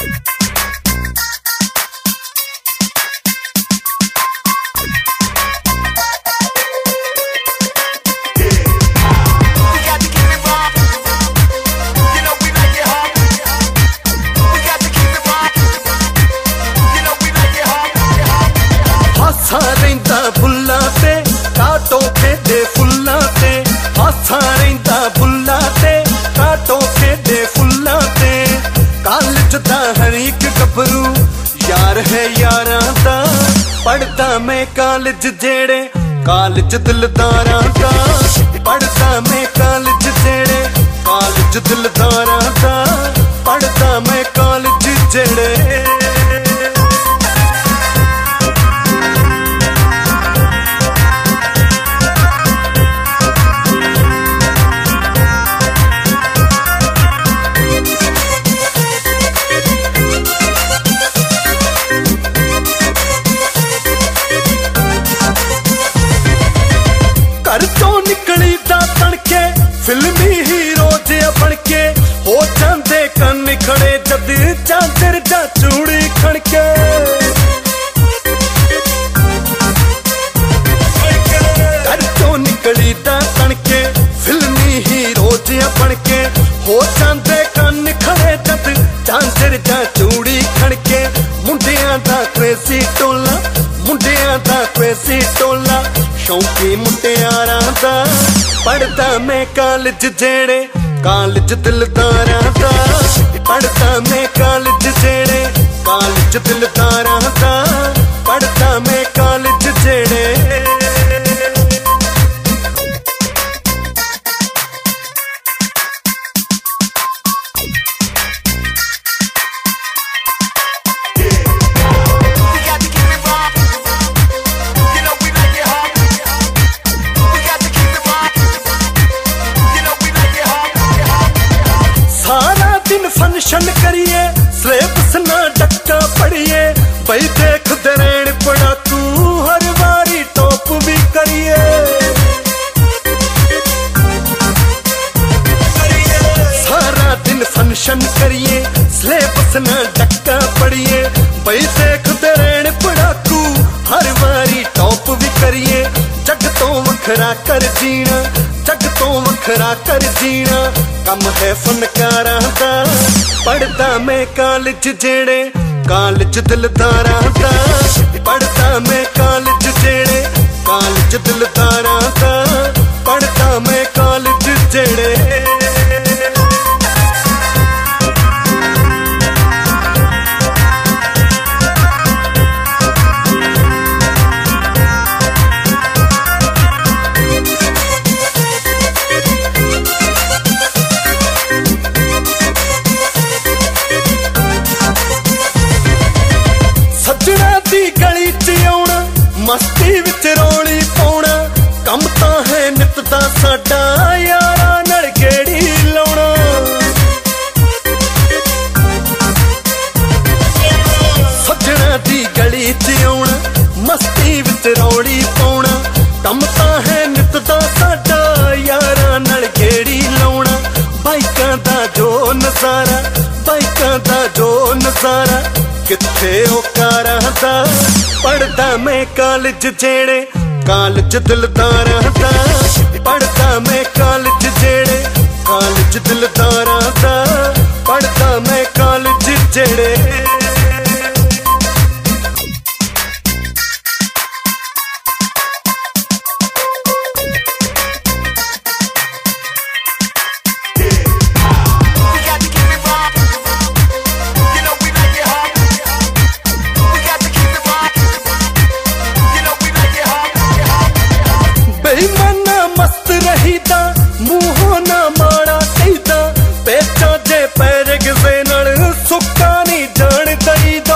रहिंदा बुल्ला ते काटो खेदे फुल्ला ते हासा रहिंदा बुल्ला ते काटो खेदे फुल्ला ते कॉलेज दा हर एक गभरू यार है यारां दा पढ़दा मैं कॉलेज जेड़े कॉलेज दिलदारां दा पढ़दा मैं कॉलेज जेड़े कॉलेज दिलदारां दा पढ़दा मैं कॉलेज जेड़े निकली दा तड़के फिल्मी हीरो जे बनके हो जांदे कन खड़े जद चादर जा चूड़ी खड़के घर चो निकली दा तड़के फिल्मी हीरो जे बनके हो जांदे कन खड़े जद चादर जा चूड़ी खड़के मुंडियां दा क्रेजी टोला मुंडियां दा क्रेजी टोला शौकी मुटियारां दा पढ़दा मैं कॉलेज जेड़े कॉलेज दिलदारां दा पढ़दा मैं कॉलेज जेड़े कॉलेज दिलदारां दा पढ़दा मैं कॉलेज जेड़े फंक्शन करिए सिलेबस ना डक्का पढ़िए भाई देखते रहने पड़ा तू हर बारी टॉप भी करिए सारा दिन फंक्शन करिए सिलेबस ना डक्का पढ़िए भाई देखते रहने पड़ा तू हर बारी टॉप भी करिए जग तो वखरा कर जीना जग तो वखरा कर जीना कम है फनकारां दा पढ़दा मैं कॉलेज जेड़े कॉलेज दिलदारां दा पढ़दा मैं कॉलेज जेड़े कॉलेज दिलदारां दा पढ़दा मैं कॉलेज जेड़े मस्ती विच रौली पाउणा कम तां है नित दा साडा यारां नाल गेड़ी लाउणा सज्जणा दी गली च आउणा मस्ती विच रौली पाउणा कम तां है नित दा साडा यारां नाल गेड़ी लाउणा बाइकां दा जो नज़ारा बाइकां दा जो नज़ारा किथे ओ कारां दा पढ़दा मैं कॉलेज जेड़े कॉलेज दिलदारां दा पढ़दा मैं कॉलेज जेड़े कॉलेज दिलदारां दा पढ़दा मैं कॉलेज जेड़े मस्त रहीदा मुंहों ना माड़ा कहीदा पेचा जे पैर किसे नाल सुक्का नहीं जान दईदा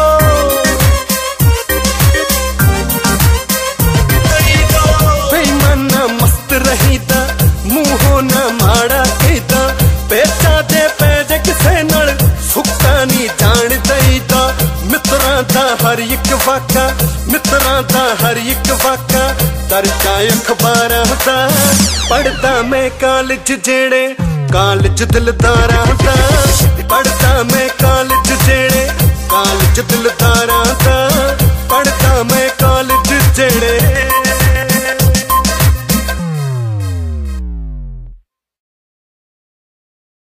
बेईमाना मस्त रहीदा मुंहों ना माड़ा कहीदा पेचा जे पैर किसे नाल सुक्का नहीं जान दईदा मित्रां दा हर एक वाका मित्रां दा हर एक वाका दर्जा अखबारां दा पढ़दा मैं कॉलेज जेड़े कॉलेज दिलदारां दा पढ़दा मैं कॉलेज जेड़े